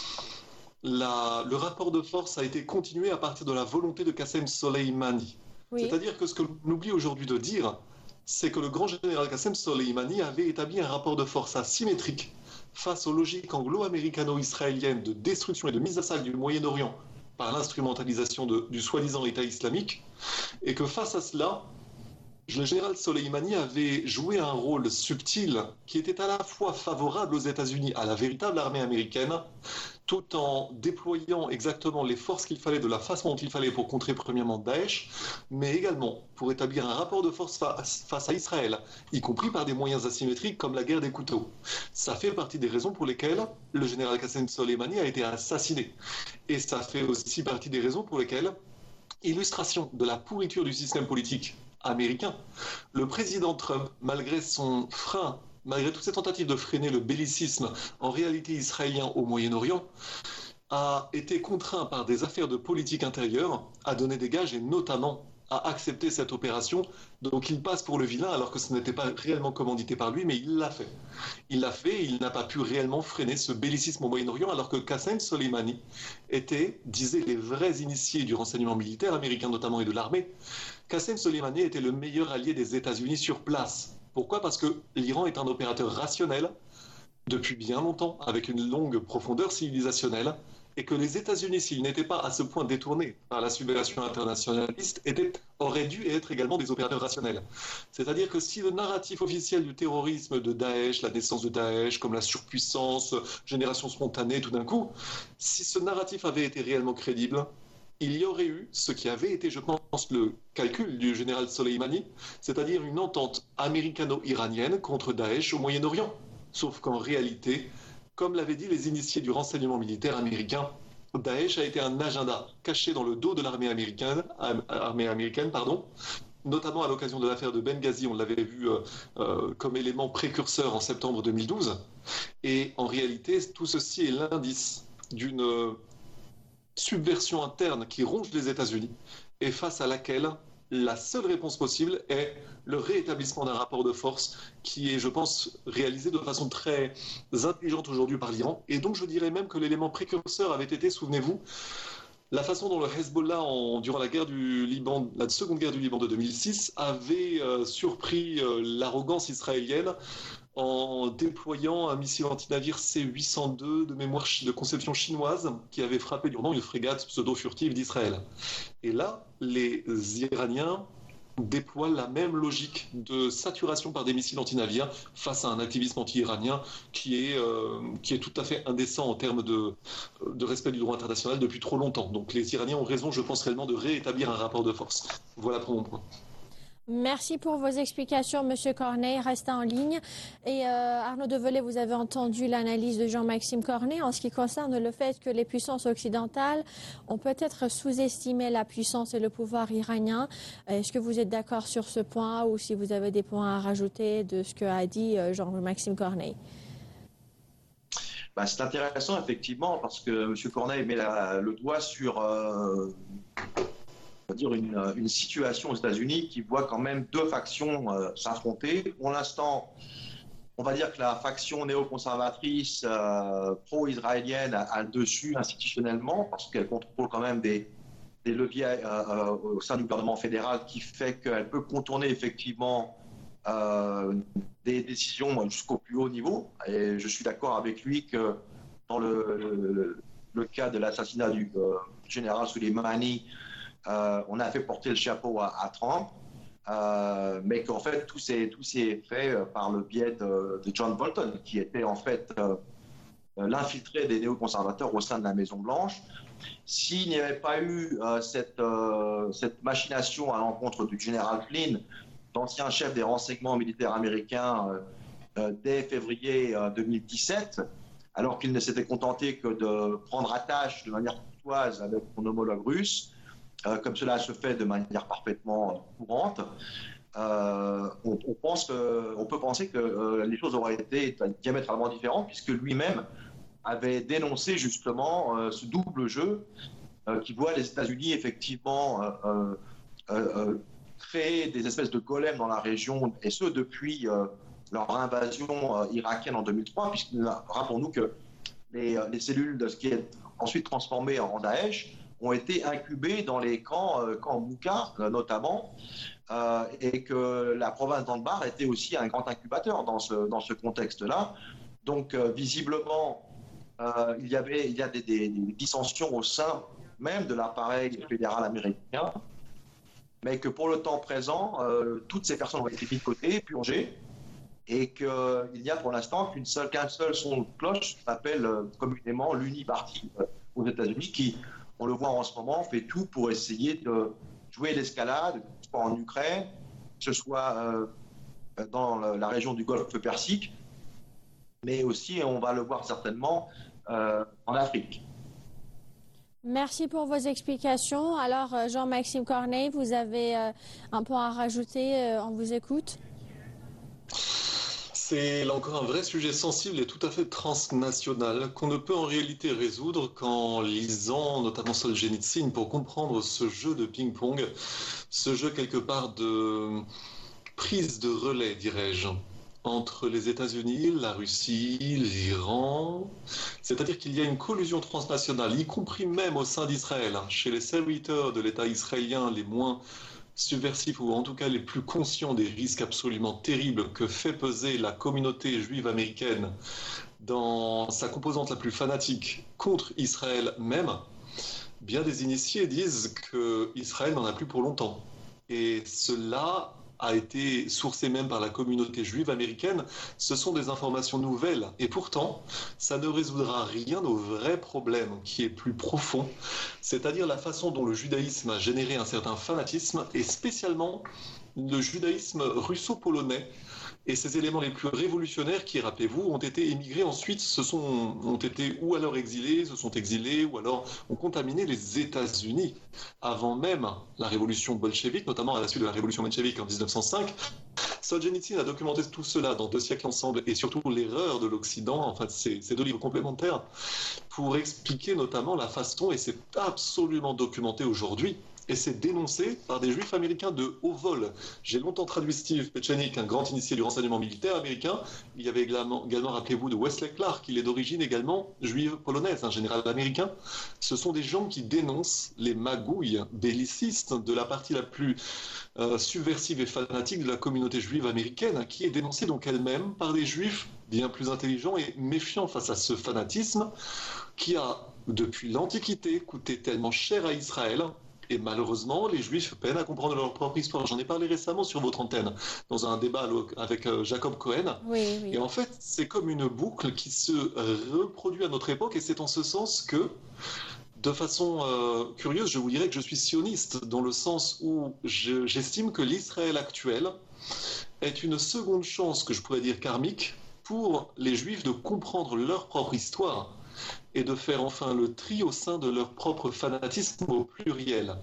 La, le rapport de force a été continué à partir de la volonté de Qassem Soleimani. Oui. C'est-à-dire que ce que l'on oublie aujourd'hui de dire, c'est que le grand général Qassem Soleimani avait établi un rapport de force asymétrique face aux logiques anglo-américano-israéliennes de destruction et de mise à sac du Moyen-Orient par l'instrumentalisation de, du soi-disant État islamique, et que face à cela, le général Soleimani avait joué un rôle subtil qui était à la fois favorable aux États-Unis, à la véritable armée américaine, tout en déployant exactement les forces qu'il fallait de la façon dont il fallait pour contrer premièrement Daesh, mais également pour établir un rapport de force face, face à Israël, y compris par des moyens asymétriques comme la guerre des couteaux. Ça fait partie des raisons pour lesquelles le général Qassem Soleimani a été assassiné. Et ça fait aussi partie des raisons pour lesquelles, illustration de la pourriture du système politique américain, le président Trump, malgré son frein, malgré toutes ses tentatives de freiner le bellicisme en réalité israélien au Moyen-Orient, a été contraint par des affaires de politique intérieure à donner des gages et notamment à accepter cette opération. Donc il passe pour le vilain alors que ce n'était pas réellement commandité par lui, mais il l'a fait. Il l'a fait et il n'a pas pu réellement freiner ce bellicisme au Moyen-Orient alors que Qassem Soleimani était, disaient les vrais initiés du renseignement militaire américain notamment et de l'armée, Qassem Soleimani était le meilleur allié des États-Unis sur place. Pourquoi? Parce que l'Iran est un opérateur rationnel depuis bien longtemps, avec une longue profondeur civilisationnelle, et que les États-Unis, s'ils n'étaient pas à ce point détournés par la subversion internationaliste, étaient, auraient dû être également des opérateurs rationnels. C'est-à-dire que si le narratif officiel du terrorisme de Daesh, la naissance de Daesh, comme la surpuissance, génération spontanée tout d'un coup, si ce narratif avait été réellement crédible, il y aurait eu ce qui avait été, je pense, le calcul du général Soleimani, c'est-à-dire une entente américano-iranienne contre Daesh au Moyen-Orient. Sauf qu'en réalité, comme l'avaient dit les initiés du renseignement militaire américain, Daesh a été un agenda caché dans le dos de l'armée américaine, armée américaine, pardon, notamment à l'occasion de l'affaire de Benghazi, on l'avait vu euh, euh, comme élément précurseur en septembre deux mille douze. Et en réalité, tout ceci est l'indice d'une subversion interne qui ronge les États-Unis et face à laquelle la seule réponse possible est le rétablissement d'un rapport de force qui est, je pense, réalisé de façon très intelligente aujourd'hui par l'Iran. Et donc je dirais même que l'élément précurseur avait été, souvenez-vous, la façon dont le Hezbollah, en, durant la, guerre du Liban, la seconde guerre du Liban de deux mille six, avait euh, surpris euh, l'arrogance israélienne en déployant un missile antinavire C huit cent deux de mémoire de conception chinoise qui avait frappé durement une frégate pseudo-furtive d'Israël. Et là, les Iraniens déploient la même logique de saturation par des missiles antinavires face à un activisme anti-iranien qui est, euh, qui est tout à fait indécent en termes de, de respect du droit international depuis trop longtemps. Donc les Iraniens ont raison, je pense réellement, de réétablir un rapport de force. Voilà pour mon point. Merci pour vos explications, Monsieur Corneille. Restez en ligne. Et euh, Arnaud Develay, vous avez entendu l'analyse de Jean-Maxime Corneille en ce qui concerne le fait que les puissances occidentales ont peut-être sous-estimé la puissance et le pouvoir iranien. Est-ce que vous êtes d'accord sur ce point ou si vous avez des points à rajouter de ce qu'a dit Jean-Maxime Corneille? Bah, c'est intéressant, effectivement, parce que M. Corneille met la, le doigt sur... Euh... dire une, une situation aux États-Unis qui voit quand même deux factions euh, s'affronter. Pour l'instant, on va dire que la faction néoconservatrice euh, pro-israélienne a, a le dessus institutionnellement parce qu'elle contrôle quand même des, des leviers euh, euh, au sein du gouvernement fédéral qui fait qu'elle peut contourner effectivement euh, des décisions jusqu'au plus haut niveau. Et je suis d'accord avec lui que dans le, le, le cas de l'assassinat du euh, général Soleimani, Euh, on a fait porter le chapeau à, à Trump, euh, mais qu'en fait tout s'est tout s'est fait par le biais de, de John Bolton, qui était en fait euh, l'infiltré des néoconservateurs au sein de la Maison Blanche. S'il n'y avait pas eu euh, cette euh, cette machination à l'encontre du général Flynn, l'ancien chef des renseignements militaires américains, euh, euh, dès février euh, deux mille dix-sept, alors qu'il ne s'était contenté que de prendre attache de manière courtoise avec son homologue russe. Euh, comme cela se fait de manière parfaitement courante, euh, on, on, pense que, on peut penser que euh, les choses auraient été diamétralement différentes puisque lui-même avait dénoncé justement euh, ce double jeu euh, qui voit les États-Unis effectivement euh, euh, euh, créer des espèces de golems dans la région, et ce depuis euh, leur invasion euh, irakienne en deux mille trois, puisque rappelons-nous que les, les cellules de ce qui est ensuite transformé en Daesh ont été incubés dans les camps, euh, camps Mouka euh, notamment, euh, et que la province d'Anbar était aussi un grand incubateur dans ce, dans ce contexte-là. Donc euh, visiblement, euh, il y avait il y a des, des, des dissensions au sein même de l'appareil fédéral américain, mais que pour le temps présent, euh, toutes ces personnes ont été mises de côté, purgées, et qu'il n'y a pour l'instant qu'une seule, qu'un seul son de cloche qui s'appelle euh, communément l'Uni-Party euh, aux États-Unis, qui, on le voit en ce moment, fait tout pour essayer de jouer l'escalade, que ce soit en Ukraine, que ce soit euh, dans la région du Golfe Persique, mais aussi, on va le voir certainement, euh, en Afrique. Merci pour vos explications. Alors, Jean-Maxime Corneille, vous avez euh, un point à rajouter, euh, on vous écoute. C'est là encore un vrai sujet sensible et tout à fait transnational qu'on ne peut en réalité résoudre qu'en lisant notamment Solzhenitsyn pour comprendre ce jeu de ping-pong, ce jeu quelque part de prise de relais, dirais-je, entre les États-Unis, la Russie, l'Iran. C'est-à-dire qu'il y a une collusion transnationale, y compris même au sein d'Israël, hein, chez les serviteurs de l'État israélien les moins subversifs ou en tout cas les plus conscients des risques absolument terribles que fait peser la communauté juive américaine dans sa composante la plus fanatique contre Israël même, bien des initiés disent que Israël n'en a plus pour longtemps. Et cela a été sourcé même par la communauté juive américaine. Ce sont des informations nouvelles et pourtant ça ne résoudra rien au vrai problème qui est plus profond, c'est-à-dire la façon dont le judaïsme a généré un certain fanatisme et spécialement le judaïsme russo-polonais et ces éléments les plus révolutionnaires qui, rappelez-vous, ont été émigrés ensuite, se sont, ont été ou alors exilés, se sont exilés ou alors ont contaminé les États-Unis avant même la révolution bolchevique, notamment à la suite de la révolution bolchevique en dix-neuf cent cinq. Solzhenitsyn a documenté tout cela dans Deux siècles ensemble et surtout l'erreur de l'Occident, enfin ces, ces deux livres complémentaires, pour expliquer notamment la façon, et c'est absolument documenté aujourd'hui, et c'est dénoncé par des juifs américains de haut vol. J'ai longtemps traduit Steve Petchenik, un grand initié du renseignement militaire américain. Il y avait également, également rappelez-vous, de Wesley Clark, il est d'origine également juive polonaise, un général américain. Ce sont des gens qui dénoncent les magouilles bellicistes de la partie la plus euh, subversive et fanatique de la communauté juive américaine, qui est dénoncée donc elle-même par des juifs bien plus intelligents et méfiants face à ce fanatisme qui a, depuis l'Antiquité, coûté tellement cher à Israël. Et malheureusement, les Juifs peinent à comprendre leur propre histoire. J'en ai parlé récemment sur votre antenne, dans un débat avec Jacob Cohen. Oui, oui. Et en fait, c'est comme une boucle qui se reproduit à notre époque. Et c'est en ce sens que, de façon euh, curieuse, je vous dirais que je suis sioniste, dans le sens où je, j'estime que l'Israël actuel est une seconde chance, que je pourrais dire karmique, pour les Juifs de comprendre leur propre histoire et de faire enfin le tri au sein de leur propre fanatisme au pluriel.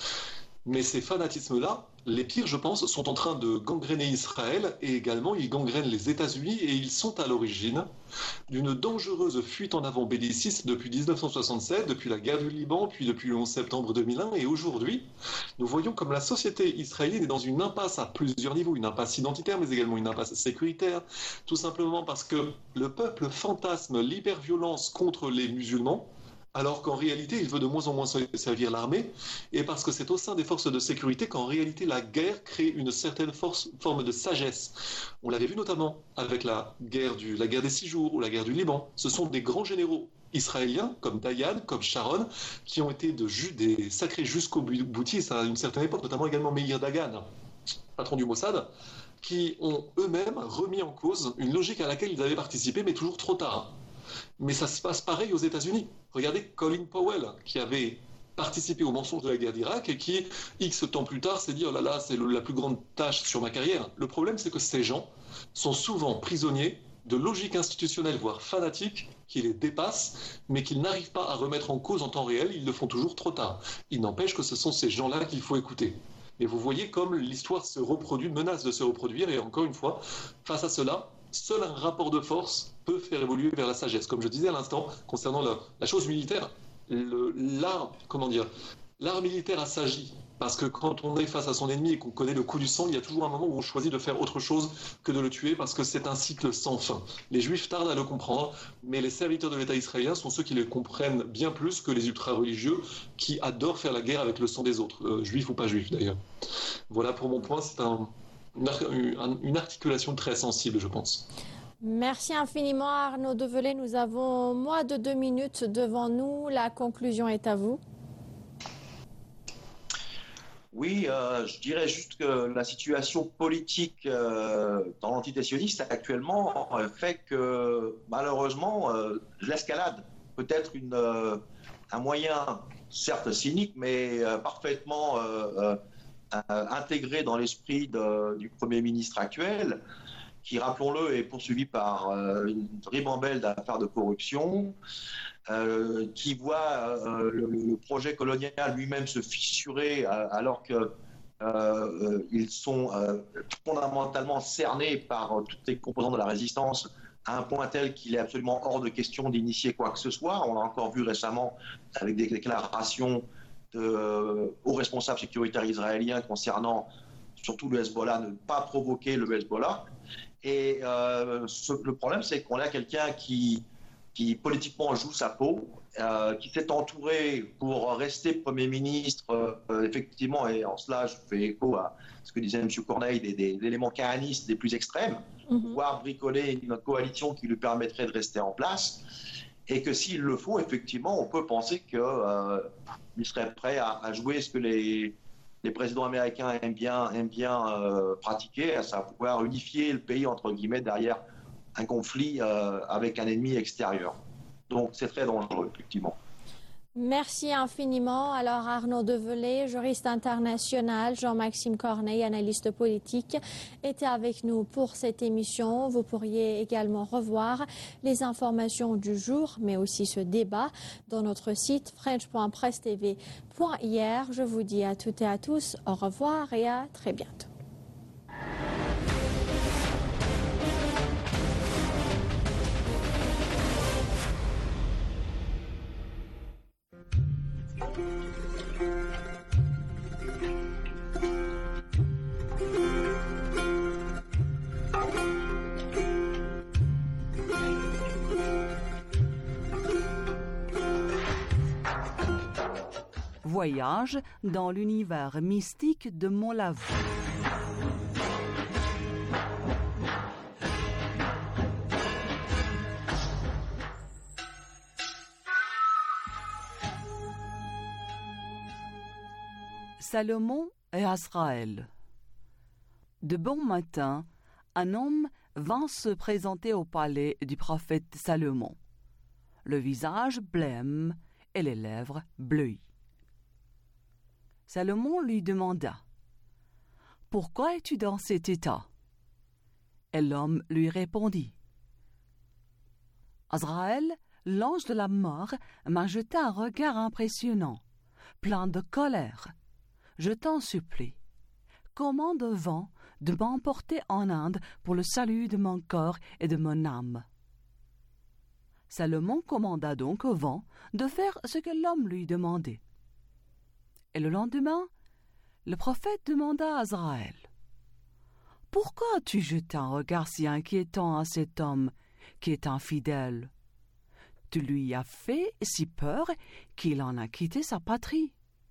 Mais ces fanatismes-là, les pires, je pense, sont en train de gangréner Israël et également ils gangrènent les États-Unis et ils sont à l'origine d'une dangereuse fuite en avant belliciste depuis dix-neuf cent soixante-sept, depuis la guerre du Liban, puis depuis le onze septembre deux mille un. Et aujourd'hui, nous voyons comme la société israélienne est dans une impasse à plusieurs niveaux, une impasse identitaire, mais également une impasse sécuritaire, tout simplement parce que le peuple fantasme l'hyperviolence contre les musulmans, alors qu'en réalité, il veut de moins en moins servir l'armée, et parce que c'est au sein des forces de sécurité qu'en réalité la guerre crée une certaine force, forme de sagesse. On l'avait vu notamment avec la guerre, du, la guerre des six jours ou la guerre du Liban. Ce sont des grands généraux israéliens, comme Dayan, comme Sharon, qui ont été de ju- des sacrés jusqu'au boutistes à une certaine époque, notamment également Meir Dagan, patron du Mossad, qui ont eux-mêmes remis en cause une logique à laquelle ils avaient participé, mais toujours trop tard. Mais ça se passe pareil aux États-Unis. Regardez Colin Powell, qui avait participé au mensonge de la guerre d'Irak et qui, X temps plus tard, s'est dit « Oh là là, c'est le, la plus grande tâche sur ma carrière ». Le problème, c'est que ces gens sont souvent prisonniers de logiques institutionnelles, voire fanatiques, qui les dépassent, mais qu'ils n'arrivent pas à remettre en cause en temps réel. Ils le font toujours trop tard. Il n'empêche que ce sont ces gens-là qu'il faut écouter. Et vous voyez comme l'histoire se reproduit, menace de se reproduire, et encore une fois, face à cela, seul un rapport de force peut faire évoluer vers la sagesse. Comme je disais à l'instant, concernant la, la chose militaire, le, l'art, comment dire, l'art militaire a s'agi. Parce que quand on est face à son ennemi et qu'on connaît le coup du sang, il y a toujours un moment où on choisit de faire autre chose que de le tuer, parce que c'est un cycle sans fin. Les Juifs tardent à le comprendre, mais les serviteurs de l'État israélien sont ceux qui le comprennent bien plus que les ultra-religieux qui adorent faire la guerre avec le sang des autres, euh, juifs ou pas juifs d'ailleurs. Voilà pour mon point, c'est un, une, une articulation très sensible, je pense. Merci infiniment Arnaud Develay. Nous avons moins de deux minutes devant nous. La conclusion est à vous. Oui, euh, je dirais juste que la situation politique euh, dans l'entité sioniste actuellement euh, fait que malheureusement euh, l'escalade peut être une, euh, un moyen certes cynique mais euh, parfaitement euh, euh, intégré dans l'esprit de, du Premier ministre actuel qui, rappelons-le, est poursuivi par euh, une ribambelle d'affaires de corruption. Euh, qui voit euh, le, le projet colonial lui-même se fissurer euh, alors qu'ils euh, sont euh, fondamentalement cernés par euh, toutes les composantes de la résistance à un point tel qu'il est absolument hors de question d'initier quoi que ce soit. On l'a encore vu récemment avec des déclarations de euh, hauts responsables sécuritaires israéliens concernant surtout le Hezbollah, ne pas provoquer le Hezbollah. Et euh, ce, le problème, c'est qu'on a quelqu'un qui qui politiquement joue sa peau, euh, qui s'est entouré pour rester Premier ministre, euh, effectivement, et en cela je fais écho à ce que disait M. Corneille, des, des, des éléments kahanistes les plus extrêmes, mm-hmm. pouvoir bricoler une coalition qui lui permettrait de rester en place, et que s'il le faut, effectivement, on peut penser qu'il euh, serait prêt à, à jouer ce que les, les présidents américains aiment bien, aiment bien euh, pratiquer, à savoir unifier le pays, entre guillemets, derrière un conflit euh, avec un ennemi extérieur. Donc c'est très dangereux, effectivement. Merci infiniment. Alors Arnaud Develay, juriste international, Jean-Maxime Corneille, analyste politique, était avec nous pour cette émission. Vous pourriez également revoir les informations du jour, mais aussi ce débat dans notre site french point presse t v point i r. Je vous dis à toutes et à tous au revoir et à très bientôt. voyage dans l'univers mystique de Molavu. Salomon et Azraël. De bon matin, un homme vint se présenter au palais du prophète Salomon, le visage blême et les lèvres bleues. Salomon lui demanda « Pourquoi es-tu dans cet état ?» Et l'homme lui répondit « Azraël, l'ange de la mort, m'a jeté un regard impressionnant, plein de colère. Je t'en supplie, commande au vent de m'emporter en Inde pour le salut de mon corps et de mon âme. » Salomon commanda donc au vent de faire ce que l'homme lui demandait. Et le lendemain, le prophète demanda à Azraël « Pourquoi as-tu jeté un regard si inquiétant à cet homme qui est infidèle? Tu lui as fait si peur qu'il en a quitté sa patrie. »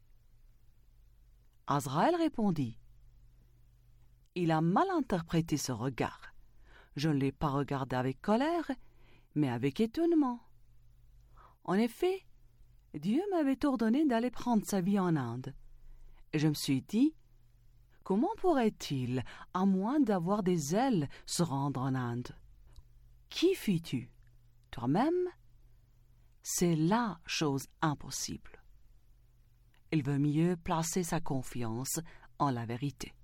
Azraël répondit « Il a mal interprété ce regard. Je ne l'ai pas regardé avec colère, mais avec étonnement. En effet, Dieu m'avait ordonné d'aller prendre sa vie en Inde. Et je me suis dit, comment pourrait-il, à moins d'avoir des ailes, se rendre en Inde? Qui fus-tu? Toi-même? C'est la chose impossible. Il veut mieux placer sa confiance en la vérité.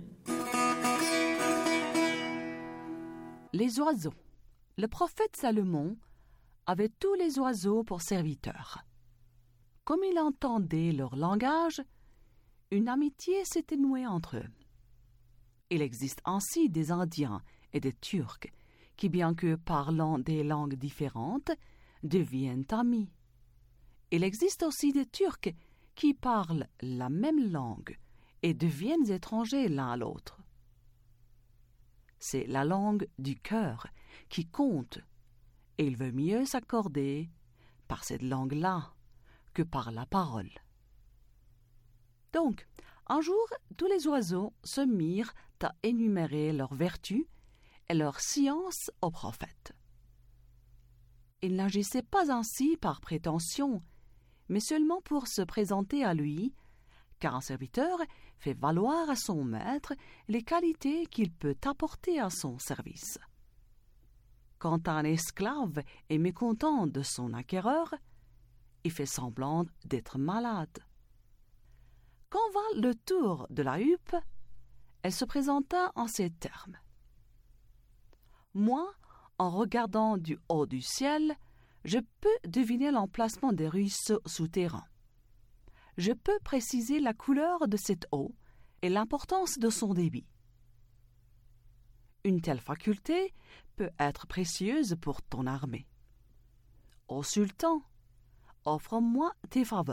Les oiseaux. Le prophète Salomon avait tous les oiseaux pour serviteurs. Comme il entendait leur langage, une amitié s'était nouée entre eux. Il existe ainsi des Indiens et des Turcs qui, bien que parlant des langues différentes, deviennent amis. Il existe aussi des Turcs qui parlent la même langue et deviennent étrangers l'un à l'autre. C'est la langue du cœur qui compte, et il veut mieux s'accorder par cette langue-là que par la parole. Donc, un jour, tous les oiseaux se mirent à énumérer leurs vertus et leur science au prophète. Ils n'agissaient pas ainsi par prétention, mais seulement pour se présenter à lui, car un serviteur fait valoir à son maître les qualités qu'il peut apporter à son service. Quand un esclave est mécontent de son acquéreur, il fait semblant d'être malade. Quand vint le tour de la huppe, elle se présenta en ces termes. « Moi, en regardant du haut du ciel, je peux deviner l'emplacement des ruisseaux souterrains. Je peux préciser la couleur de cette eau et l'importance de son débit. Une telle faculté peut être précieuse pour ton armée. Ô sultan, offre-moi tes faveurs. »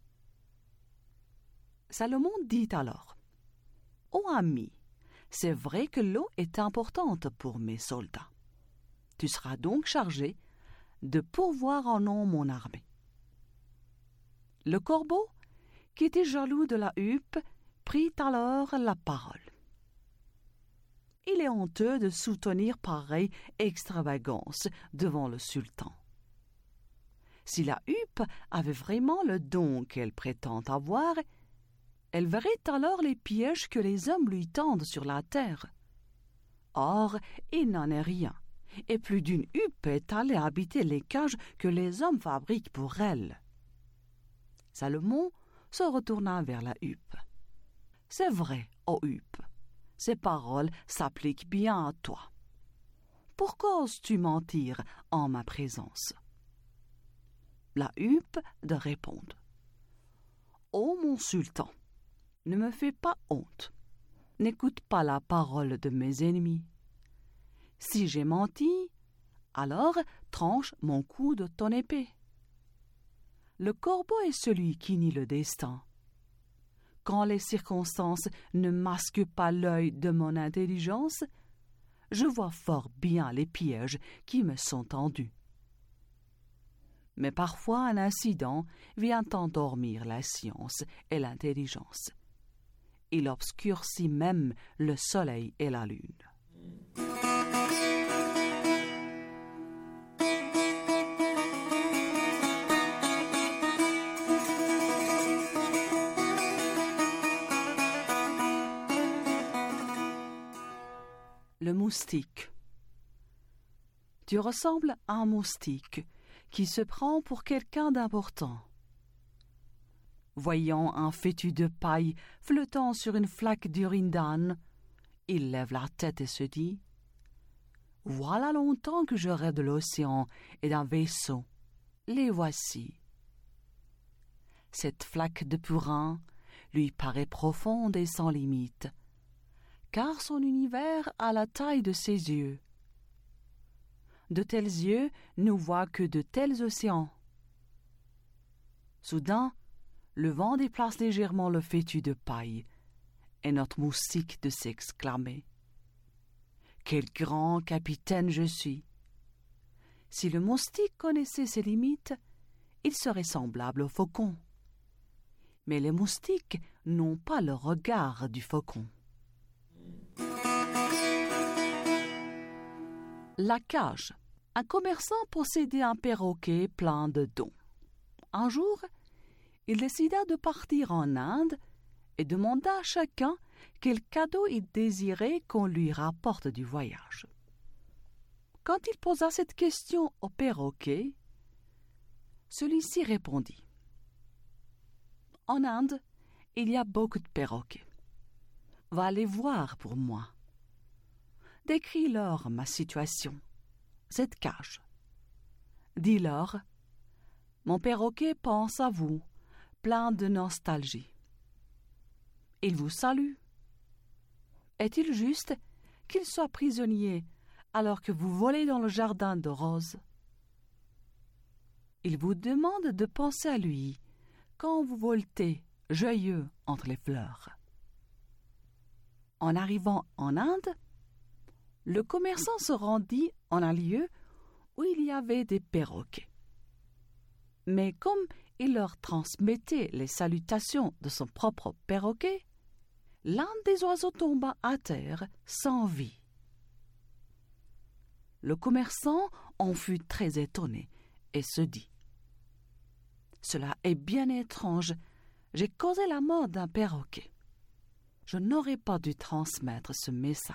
Salomon dit alors, « Ô ami, c'est vrai que l'eau est importante pour mes soldats. Tu seras donc chargé de pourvoir en eau mon armée. » Le corbeau, qui était jaloux de la huppe, prit alors la parole. « Il est honteux de soutenir pareille extravagance devant le sultan. Si la huppe avait vraiment le don qu'elle prétend avoir, elle verrait alors les pièges que les hommes lui tendent sur la terre. Or, il n'en est rien, et plus d'une huppe est allée habiter les cages que les hommes fabriquent pour elle. » Salomon se retourna vers la huppe. « C'est vrai, ô huppe, ces paroles s'appliquent bien à toi. Pourquoi oses-tu mentir en ma présence? » La huppe de répondre. « Ô mon sultan, ne me fais pas honte. N'écoute pas la parole de mes ennemis. Si j'ai menti, alors tranche mon cou de ton épée. Le corbeau est celui qui nie le destin. Quand les circonstances ne masquent pas l'œil de mon intelligence, je vois fort bien les pièges qui me sont tendus. Mais parfois un incident vient endormir la science et l'intelligence. Il obscurcit même le soleil et la lune. Le moustique. Tu ressembles à un moustique qui se prend pour quelqu'un d'important. Voyant un fétu de paille flottant sur une flaque d'urine d'âne, il lève la tête et se dit « Voilà longtemps que je rêve de l'océan et d'un vaisseau. Les voici. » Cette flaque de purin lui paraît profonde et sans limite, car son univers a la taille de ses yeux. De tels yeux ne voient que de tels océans. Soudain, le vent déplace légèrement le fétu de paille, et notre moustique de s'exclamer « Quel grand capitaine je suis !» Si le moustique connaissait ses limites, il serait semblable au faucon. Mais les moustiques n'ont pas le regard du faucon. La cage. Un commerçant possédait un perroquet plein de dons. Un jour, il décida de partir en Inde et demanda à chacun quel cadeau il désirait qu'on lui rapporte du voyage. Quand il posa cette question au perroquet, celui-ci répondit « En Inde, il y a beaucoup de perroquets. Va les voir pour moi. Décris-leur ma situation, cette cage. Dis-leur, mon perroquet pense à vous, plein de nostalgie. Il vous salue. Est-il juste qu'il soit prisonnier alors que vous volez dans le jardin de roses? Il vous demande de penser à lui quand vous voletez, joyeux entre les fleurs. » En arrivant en Inde, le commerçant se rendit en un lieu où il y avait des perroquets. Mais comme il leur transmettait les salutations de son propre perroquet, l'un des oiseaux tomba à terre sans vie. Le commerçant en fut très étonné et se dit « Cela est bien étrange, j'ai causé la mort d'un perroquet. Je n'aurais pas dû transmettre ce message. »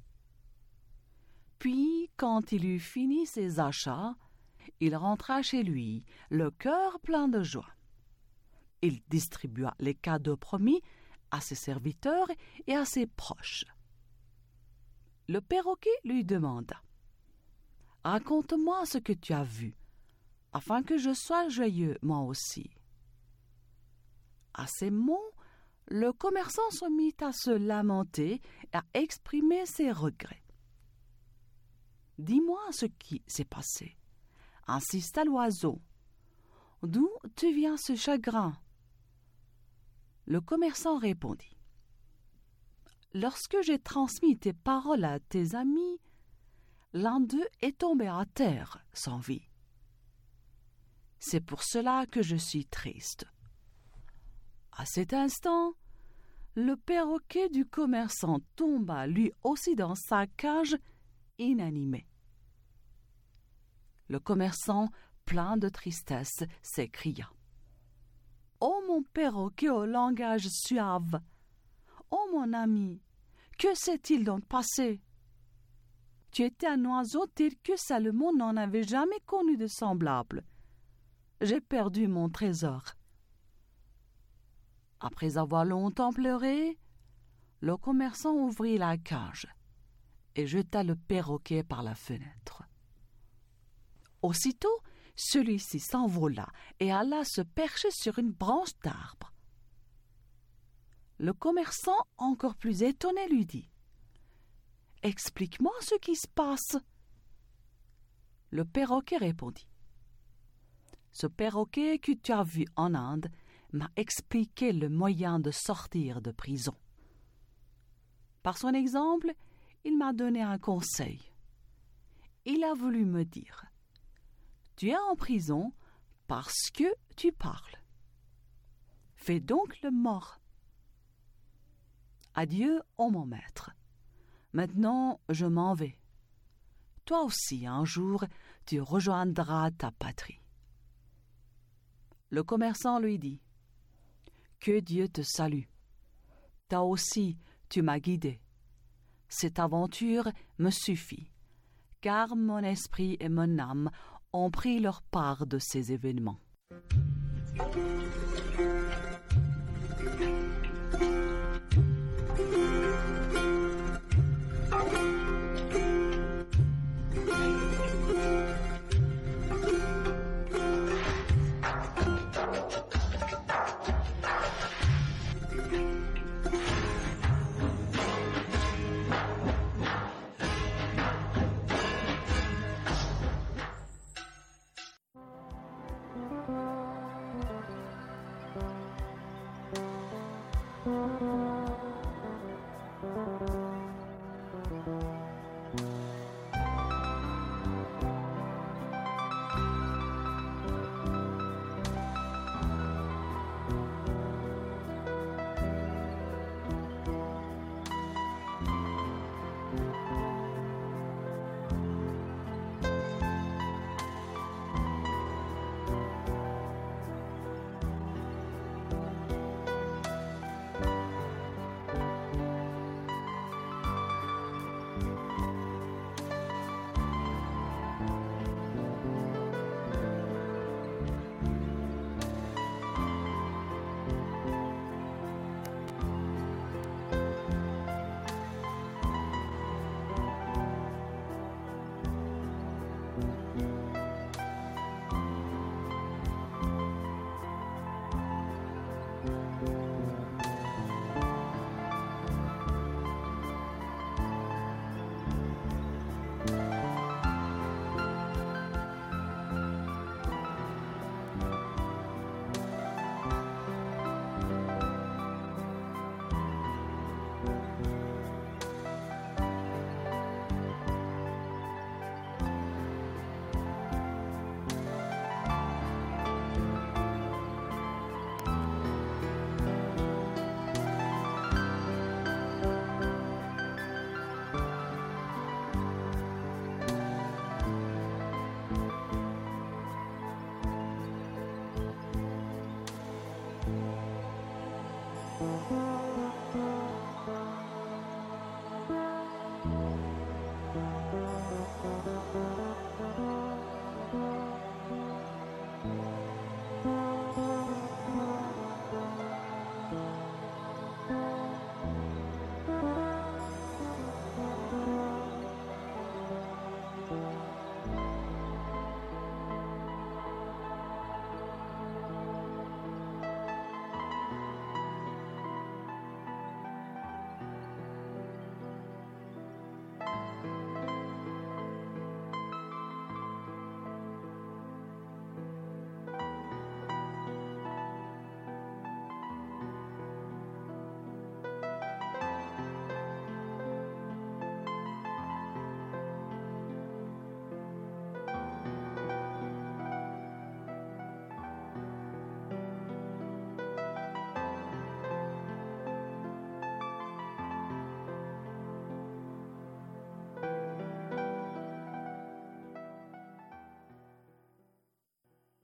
Puis, quand il eut fini ses achats, il rentra chez lui, le cœur plein de joie. Il distribua les cadeaux promis à ses serviteurs et à ses proches. Le perroquet lui demanda « Raconte-moi ce que tu as vu, afin que je sois joyeux moi aussi. » À ces mots, le commerçant se mit à se lamenter et à exprimer ses regrets. « Dis-moi ce qui s'est passé, » insista l'oiseau. « D'où te vient ce chagrin ?» Le commerçant répondit. « Lorsque j'ai transmis tes paroles à tes amis, l'un d'eux est tombé à terre sans vie. C'est pour cela que je suis triste. » À cet instant, le perroquet du commerçant tomba lui aussi dans sa cage, inanimé. Le commerçant, plein de tristesse, s'écria « Ô mon perroquet au langage suave! Ô mon ami, que s'est-il donc passé? Tu étais un oiseau tel que Salomon n'en avait jamais connu de semblable. J'ai perdu mon trésor. » Après avoir longtemps pleuré, le commerçant ouvrit la cage et jeta le perroquet par la fenêtre. Aussitôt, celui-ci s'envola et alla se percher sur une branche d'arbre. Le commerçant, encore plus étonné, lui dit « Explique-moi ce qui se passe. » Le perroquet répondit « Ce perroquet que tu as vu en Inde m'a expliqué le moyen de sortir de prison. Par son exemple, il m'a donné un conseil. Il a voulu me dire « Tu es en prison parce que tu parles. Fais donc le mort. Adieu, ô mon maître. Maintenant, je m'en vais. Toi aussi, un jour, tu rejoindras ta patrie. Le commerçant lui dit, « Que Dieu te salue. Toi aussi, tu m'as guidé. Cette aventure me suffit, car mon esprit et mon âme ont pris leur part de ces événements. »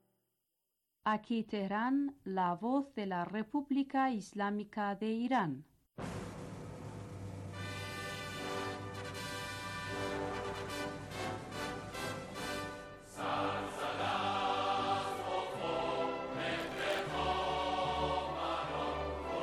Aquí Teherán, la voz de la República Islámica de Irán.